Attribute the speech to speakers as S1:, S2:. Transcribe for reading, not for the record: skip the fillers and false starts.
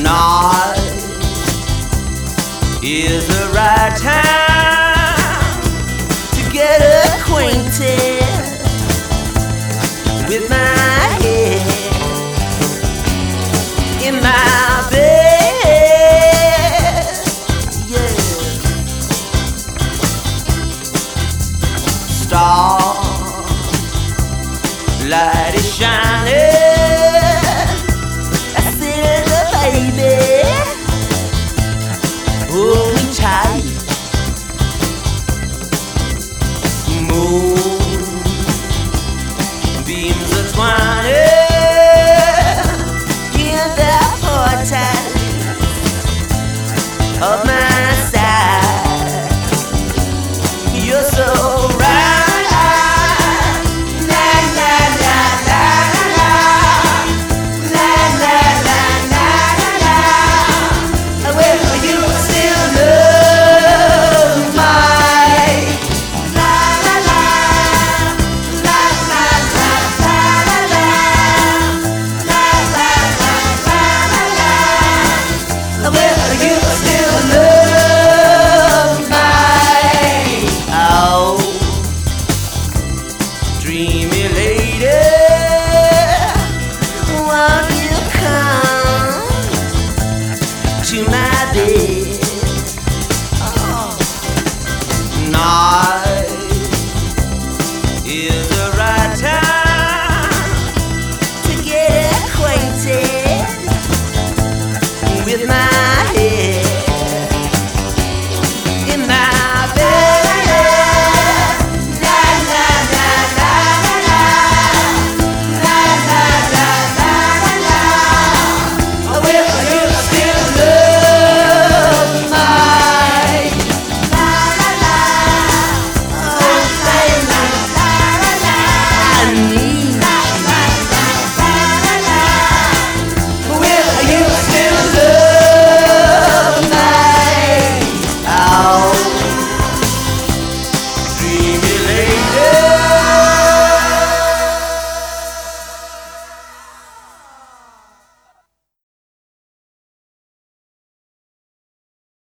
S1: Tonight is the right time to get acquainted with my head in my bed. Yeah. Starlight is shining. Hold me tight. Moon beams are twining in the portal of my side. You're so